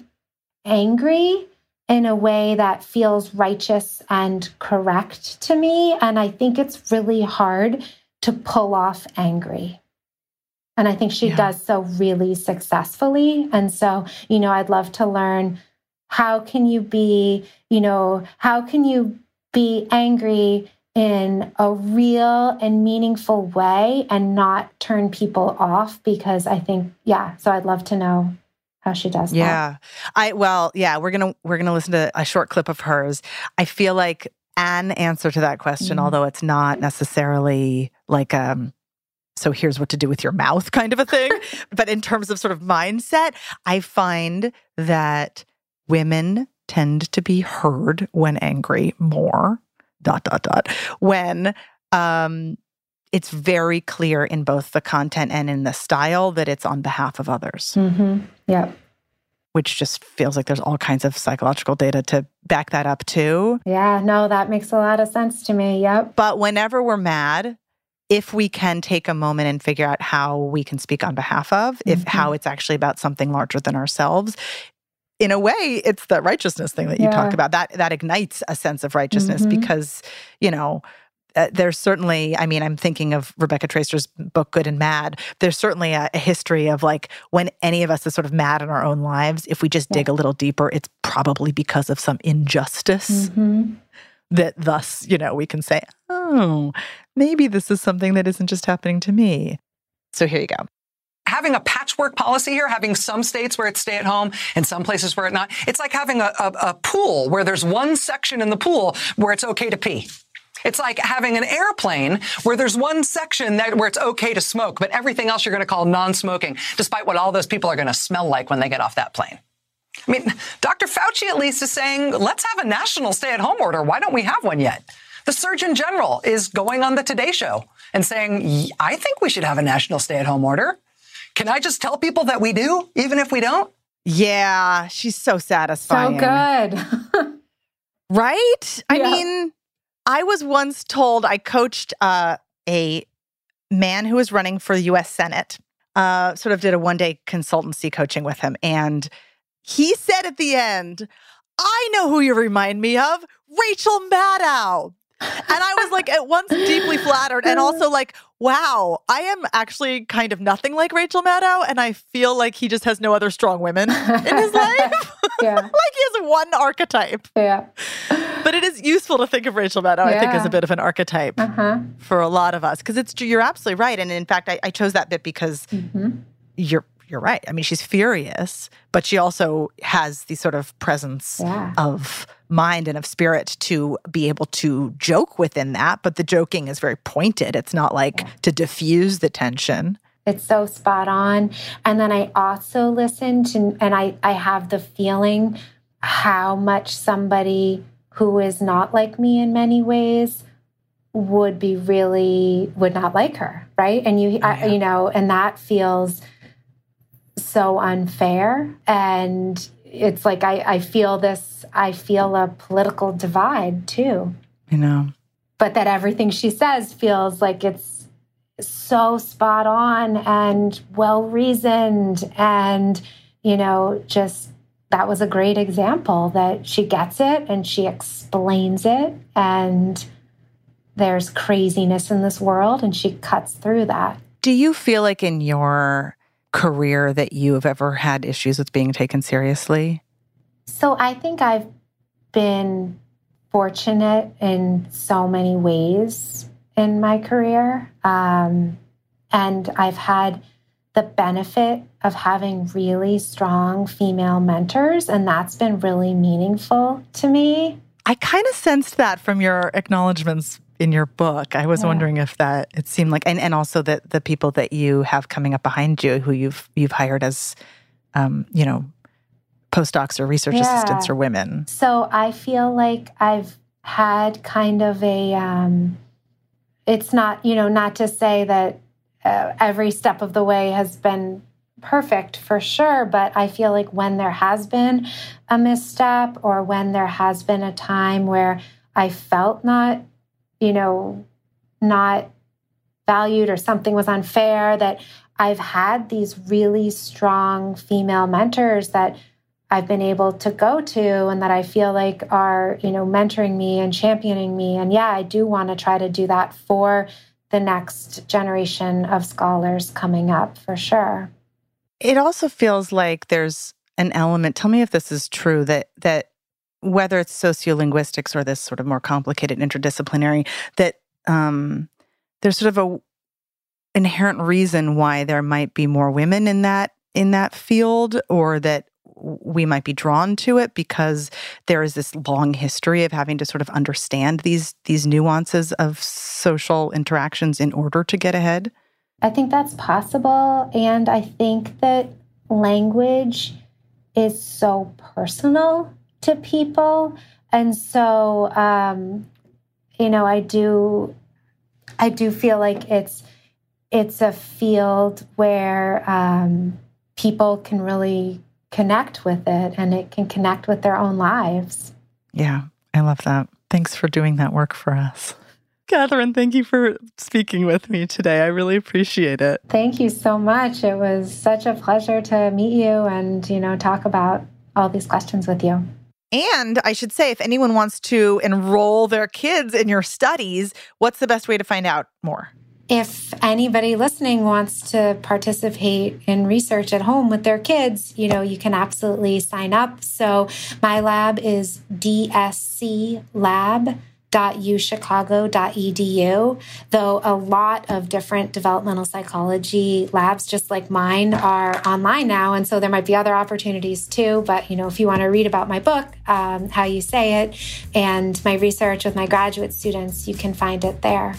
angry in a way that feels righteous and correct to me. And I think it's really hard to pull off angry. And I think she yeah. does so really successfully. And so, you know, I'd love to learn, how can you be, you know, how can you be angry in a real and meaningful way and not turn people off? Because I think, yeah, so I'd love to know how she does yeah. that. Yeah. I, well, yeah, we're going to, we're going to listen to a short clip of hers. I feel like an answer to that question, mm-hmm. although it's not necessarily like, um, so here's what to do with your mouth kind of a thing. But in terms of sort of mindset, I find that women tend to be heard when angry more, dot, dot, dot, when um, it's very clear in both the content and in the style that it's on behalf of others. Mm-hmm. Yeah. Which just feels like there's all kinds of psychological data to back that up too. Yeah, no, that makes a lot of sense to me. Yep. But whenever we're mad, if we can take a moment and figure out how we can speak on behalf of, if mm-hmm. how it's actually about something larger than ourselves, in a way, it's the righteousness thing that you yeah. talk about. That that ignites a sense of righteousness mm-hmm. because, you know, uh, there's certainly, I mean, I'm thinking of Rebecca Traister's book, Good and Mad. There's certainly a, a history of like when any of us is sort of mad in our own lives, if we just yeah. dig a little deeper, it's probably because of some injustice. Mm-hmm. That thus, you know, we can say, oh, maybe this is something that isn't just happening to me. So here you go. Having a patchwork policy here, having some states where it's stay at home and some places where it's not, it's like having a, a, a pool where there's one section in the pool where it's okay to pee. It's like having an airplane where there's one section that where it's okay to smoke, but everything else you're going to call non-smoking, despite what all those people are going to smell like when they get off that plane. I mean, Doctor Fauci at least is saying, let's have a national stay-at-home order. Why don't we have one yet? The Surgeon General is going on the Today Show and saying, I think we should have a national stay-at-home order. Can I just tell people that we do, even if we don't? Yeah, she's so satisfying. So good. Right? I yeah. mean, I was once told, I coached uh, a man who was running for the U S Senate, uh, sort of did a one-day consultancy coaching with him, and he said at the end, I know who you remind me of, Rachel Maddow. And I was like at once deeply flattered and also like, wow, I am actually kind of nothing like Rachel Maddow. And I feel like he just has no other strong women in his life. Yeah. Like he has one archetype. Yeah. But it is useful to think of Rachel Maddow, yeah. I think, as a bit of an archetype uh-huh. for a lot of us. Because it's you're absolutely right. And in fact, I, I chose that bit because mm-hmm. you're You're right. I mean, she's furious, but she also has the sort of presence yeah. of mind and of spirit to be able to joke within that. But the joking is very pointed. It's not like yeah. to diffuse the tension. It's so spot on. And then I also listen to, and I, I have the feeling how much somebody who is not like me in many ways would be really, would not like her, right? And you, yeah. I, you know, and that feels so unfair. And it's like, I, I feel this, I feel a political divide too. You know. But that everything she says feels like it's so spot on and well-reasoned. And, you know, just, that was a great example that she gets it and she explains it. And there's craziness in this world and she cuts through that. Do you feel like in your career that you have ever had issues with being taken seriously? So I think I've been fortunate in so many ways in my career. Um, and I've had the benefit of having really strong female mentors, and that's been really meaningful to me. I kind of sensed that from your acknowledgments in your book. I was yeah. wondering if that, it seemed like, and, and also that the people that you have coming up behind you, who you've you've hired as, um, you know, postdocs or research yeah. assistants or women. So I feel like I've had kind of a, um, it's not, you know, not to say that uh, every step of the way has been perfect for sure, but I feel like when there has been a misstep or when there has been a time where I felt not, you know, not valued or something was unfair, that I've had these really strong female mentors that I've been able to go to and that I feel like are, you know, mentoring me and championing me. And yeah, I do want to try to do that for the next generation of scholars coming up for sure. It also feels like there's an element, tell me if this is true, that that whether it's sociolinguistics or this sort of more complicated interdisciplinary, that um, there's sort of a inherent reason why there might be more women in that in that field, or that we might be drawn to it because there is this long history of having to sort of understand these these nuances of social interactions in order to get ahead? I think that's possible. And I think that language is so personal to people. And so, um, you know, I do, I do feel like it's, it's a field where um, people can really connect with it and it can connect with their own lives. Yeah, I love that. Thanks for doing that work for us. Catherine, thank you for speaking with me today. I really appreciate it. Thank you so much. It was such a pleasure to meet you and, you know, talk about all these questions with you. And I should say, if anyone wants to enroll their kids in your studies, what's the best way to find out more? If anybody listening wants to participate in research at home with their kids, you know, you can absolutely sign up. So my lab is d s c lab dot u chicago dot e d u, though a lot of different developmental psychology labs just like mine are online now, and so there might be other opportunities too. But, you know, if you want to read about my book, um, How You Say It, and my research with my graduate students, you can find it there.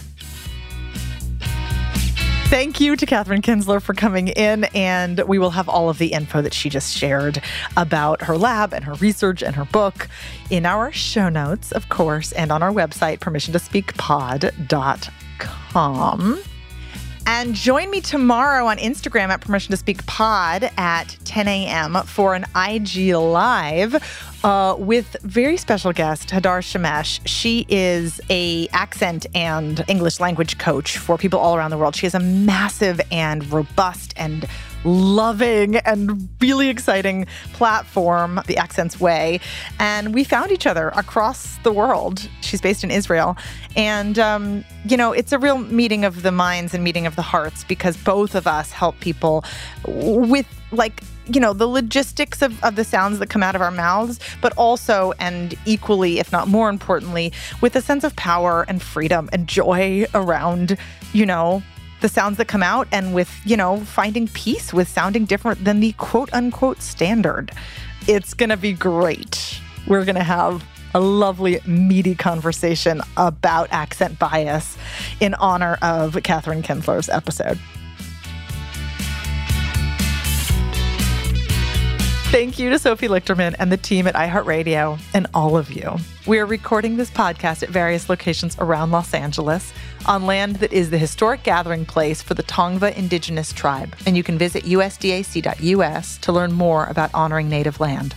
Thank you to Catherine Kinzler for coming in, and we will have all of the info that she just shared about her lab and her research and her book in our show notes, of course, and on our website, permission to speak pod dot com. And join me tomorrow on Instagram at Permission to Speak Pod at ten a.m. for an I G Live uh, with very special guest, Hadar Shemesh. She is a accent and English language coach for people all around the world. She has a massive and robust and loving and really exciting platform, The Accents Way. And we found each other across the world. She's based in Israel. And, um, you know, it's a real meeting of the minds and meeting of the hearts because both of us help people with, like, you know, the logistics of, of the sounds that come out of our mouths, but also, and equally, if not more importantly, with a sense of power and freedom and joy around, you know, the sounds that come out, and with, you know, finding peace with sounding different than the quote unquote standard. It's going to be great. We're going to have a lovely, meaty conversation about accent bias in honor of Catherine Kinzler's episode. Thank you to Sophie Lichterman and the team at iHeartRadio and all of you. We are recording this podcast at various locations around Los Angeles on land that is the historic gathering place for the Tongva Indigenous Tribe, and you can visit U S D A C dot U S to learn more about honoring native land.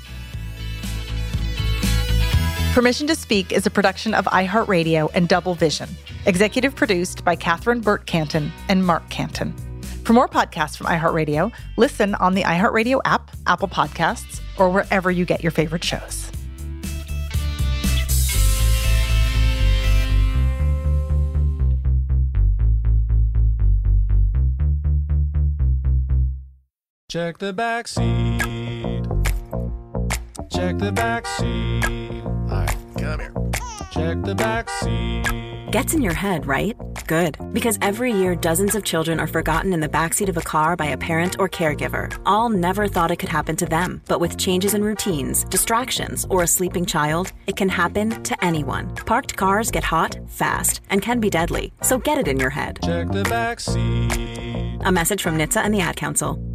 Permission to Speak is a production of iHeartRadio and Double Vision, executive produced by Catherine Burt Canton and Mark Canton. For more podcasts from iHeartRadio, listen on the iHeartRadio app, Apple Podcasts, or wherever you get your favorite shows. Check the back seat. Check the back seat. All right, come here. Check the back seat. Gets in your head, right? Good. Because every year, dozens of children are forgotten in the backseat of a car by a parent or caregiver. All never thought it could happen to them. But with changes in routines, distractions, or a sleeping child, it can happen to anyone. Parked cars get hot, fast, and can be deadly. So get it in your head. Check the back seat. A message from N H T S A and the Ad Council.